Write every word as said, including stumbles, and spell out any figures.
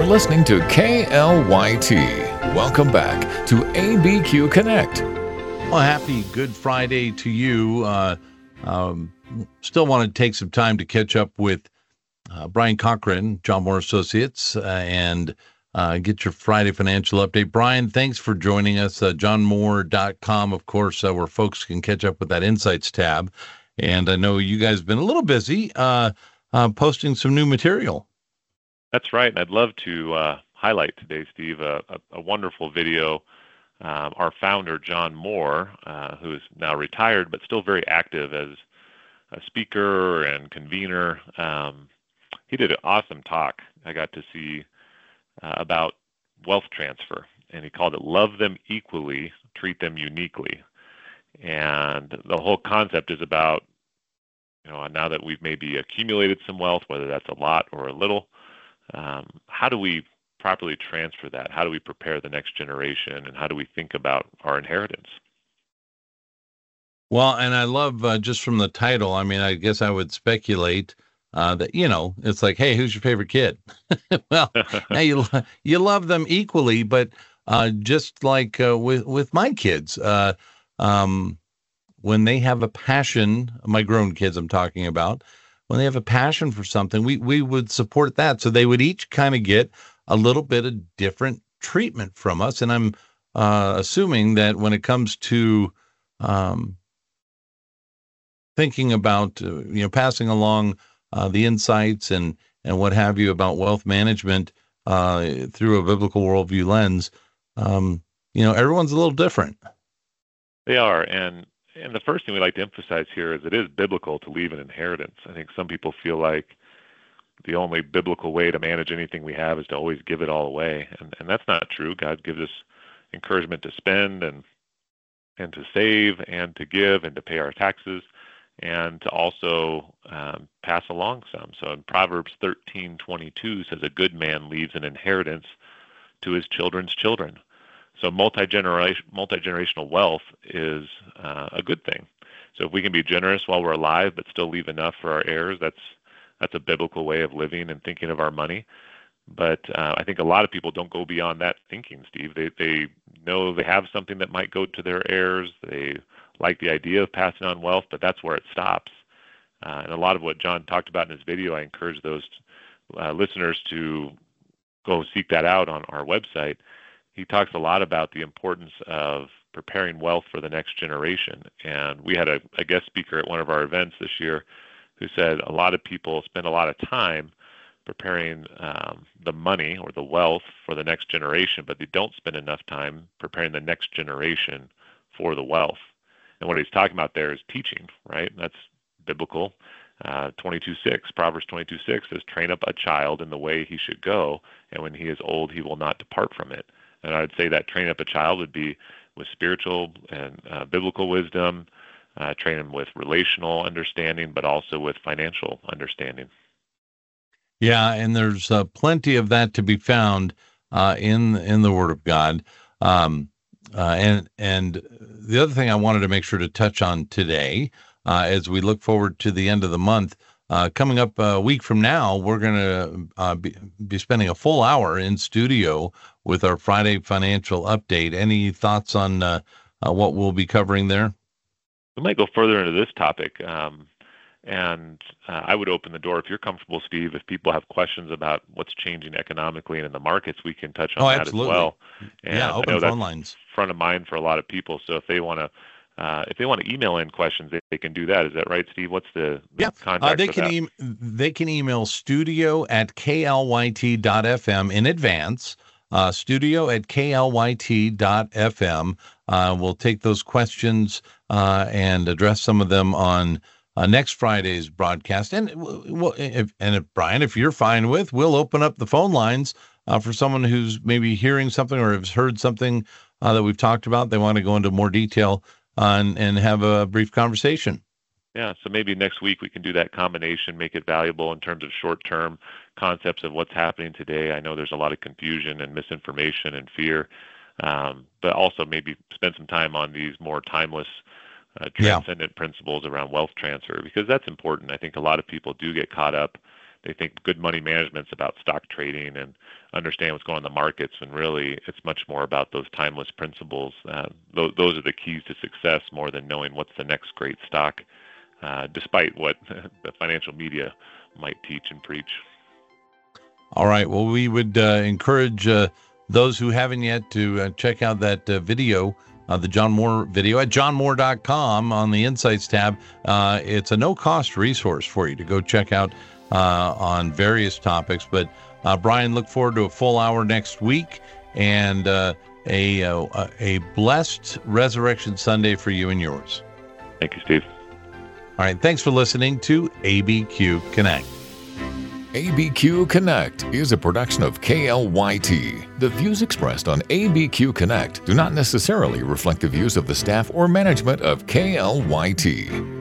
listening to K L Y T. Welcome back to A B Q Connect. Well, happy Good Friday to you. Uh, um, still want to take some time to catch up with uh, Brian Cochran, John Moore Associates, uh, and uh, get your Friday financial update. Brian, thanks for joining us. Uh, john moore dot com, of course, uh, where folks can catch up with that Insights tab. And I know you guys have been a little busy uh, uh, posting some new material. That's right. And I'd love to uh, highlight today, Steve, a, a, a wonderful video. Um, our founder, John Moore, uh, who is now retired but still very active as a speaker and convener, um, he did an awesome talk I got to see uh, about wealth transfer. And he called it Love Them Equally, Treat Them Uniquely. And the whole concept is about, you know, now that we've maybe accumulated some wealth, whether that's a lot or a little, um, how do we properly transfer that? How do we prepare the next generation? And how do we think about our inheritance? Well, and I love uh, just from the title, I mean, I guess I would speculate uh, that, you know, it's like, hey, who's your favorite kid? Well, now you, you love them equally, but uh, just like uh, with, with my kids, uh, um, when they have a passion, my grown kids I'm talking about, when they have a passion for something, we, we would support that. So they would each kind of get a little bit of different treatment from us. And I'm uh, assuming that when it comes to um, thinking about, uh, you know, passing along uh, the insights and, and what have you about wealth management uh, through a biblical worldview lens, um, you know, everyone's a little different. They are. And And the first thing we like to emphasize here is it is biblical to leave an inheritance. I think some people feel like the only biblical way to manage anything we have is to always give it all away. And and that's not true. God gives us encouragement to spend and and to save and to give and to pay our taxes and to also um, pass along some. So in Proverbs thirteen twenty-two says a good man leaves an inheritance to his children's children. So multi-generation, multi-generational wealth is uh, a good thing. So if we can be generous while we're alive but still leave enough for our heirs, that's that's a biblical way of living and thinking of our money. But uh, I think a lot of people don't go beyond that thinking, Steve. They they know they have something that might go to their heirs. They like the idea of passing on wealth, but that's where it stops. Uh, and a lot of what John talked about in his video, I encourage those uh, listeners to go seek that out on our website. He talks a lot about the importance of preparing wealth for the next generation. And we had a, a guest speaker at one of our events this year who said a lot of people spend a lot of time preparing um, the money or the wealth for the next generation, but they don't spend enough time preparing the next generation for the wealth. And what he's talking about there is teaching, right? That's biblical. Uh, twenty-two six, Proverbs twenty-two six says, train up a child in the way he should go, and when he is old, he will not depart from it. And I would say that train up a child would be with spiritual and uh, biblical wisdom, uh, train him with relational understanding, but also with financial understanding. Yeah, and there's uh, plenty of that to be found uh, in in the Word of God. Um, uh, and and the other thing I wanted to make sure to touch on today, uh, as we look forward to the end of the month, uh, coming up a week from now, we're going to uh, be, be spending a full hour in studio with our Friday financial update. Any thoughts on uh, uh, what we'll be covering there? We might go further into this topic. Um, and uh, I would open the door, if you're comfortable, Steve, if people have questions about what's changing economically and in the markets, we can touch on oh, that absolutely. as well. And yeah, open I know phone that's lines. front of mind for a lot of people. So if they want to Uh, if they want to email in questions, they, they can do that. Is that right, Steve? What's the, the yeah. contact Uh, they for can that? e- they can email studio at k l y t dot f m in advance. Uh, studio at k l y t dot f m. Uh, we'll take those questions uh, and address some of them on uh, next Friday's broadcast. And we'll, if, and if Brian, if you're fine with, we'll open up the phone lines uh, for someone who's maybe hearing something or has heard something uh, that we've talked about. They want to go into more detail on and have a brief conversation. Yeah, so maybe next week we can do that combination, make it valuable in terms of short-term concepts of what's happening today. I know there's a lot of confusion and misinformation and fear, um, but also maybe spend some time on these more timeless, uh, transcendent yeah. principles around wealth transfer, because that's important. I think a lot of people do get caught up they think good money management's about stock trading and understand what's going on in the markets, when really it's much more about those timeless principles. Uh, th- those are the keys to success, more than knowing what's the next great stock, uh, despite what the financial media might teach and preach. All right. Well, we would uh, encourage uh, those who haven't yet to uh, check out that uh, video, uh, the John Moore video at john moore dot com on the Insights tab. Uh, it's a no-cost resource for you to go check out uh, on various topics. But uh, Brian, look forward to a full hour next week, and uh, a uh, a blessed Resurrection Sunday for you and yours. Thank you, Steve. All right. Thanks for listening to A B Q Connect. A B Q Connect is a production of K L Y T. The views expressed on A B Q Connect do not necessarily reflect the views of the staff or management of K L Y T.